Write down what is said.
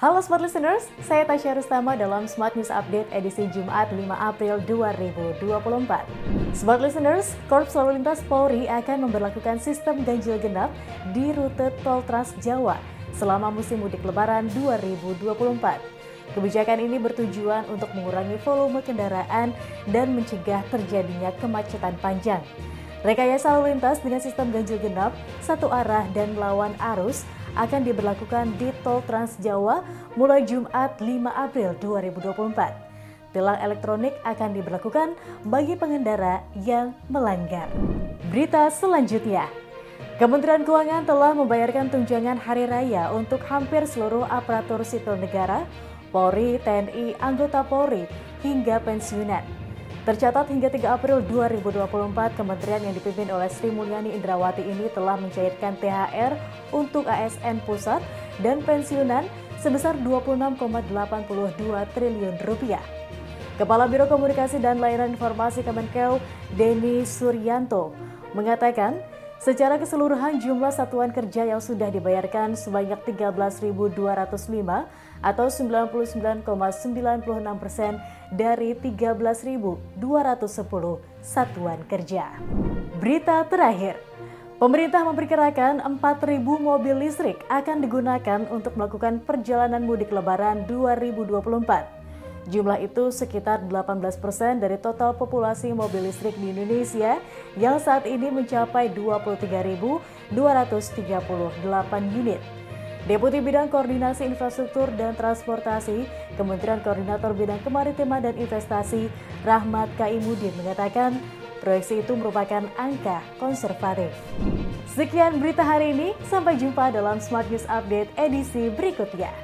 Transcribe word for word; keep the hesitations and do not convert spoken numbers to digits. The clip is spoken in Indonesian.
Halo Smart Listeners, saya Tasya Rustama dalam Smart News Update edisi Jumat lima April dua ribu dua puluh empat. Smart Listeners, Korps Lalu Lintas Polri akan memberlakukan sistem ganjil genap di rute Tol Trans Jawa selama musim mudik Lebaran dua ribu dua puluh empat. Kebijakan ini bertujuan untuk mengurangi volume kendaraan dan mencegah terjadinya kemacetan panjang. Rekayasa lalu lintas dengan sistem ganjil genap, satu arah dan melawan arus akan diberlakukan di Tol Trans Jawa mulai Jumat lima April dua ribu dua puluh empat. Tilang elektronik akan diberlakukan bagi pengendara yang melanggar. Berita selanjutnya, Kementerian Keuangan telah membayarkan tunjangan hari raya untuk hampir seluruh aparatur sipil negara, Polri, T N I, anggota Polri, hingga pensiunan. Tercatat hingga tiga April dua ribu dua puluh empat, kementerian yang dipimpin oleh Sri Mulyani Indrawati ini telah mencairkan T H R untuk A S N pusat dan pensiunan sebesar dua puluh enam koma delapan dua triliun rupiah. Kepala Biro Komunikasi dan Layanan Informasi Kemenkeu, Denny Suryanto, mengatakan secara keseluruhan jumlah satuan kerja yang sudah dibayarkan sebanyak tiga belas ribu dua ratus lima atau sembilan puluh sembilan koma sembilan enam persen dari tiga belas ribu dua ratus sepuluh satuan kerja. Berita terakhir, pemerintah memperkirakan empat ribu mobil listrik akan digunakan untuk melakukan perjalanan mudik Lebaran dua ribu dua puluh empat. Jumlah itu sekitar delapan belas persen dari total populasi mobil listrik di Indonesia yang saat ini mencapai dua puluh tiga ribu dua ratus tiga puluh delapan unit. Deputi Bidang Koordinasi Infrastruktur dan Transportasi, Kementerian Koordinator Bidang Kemaritiman dan Investasi, Rahmat Kaimudin mengatakan proyeksi itu merupakan angka konservatif. Sekian berita hari ini, sampai jumpa dalam Smart News Update edisi berikutnya.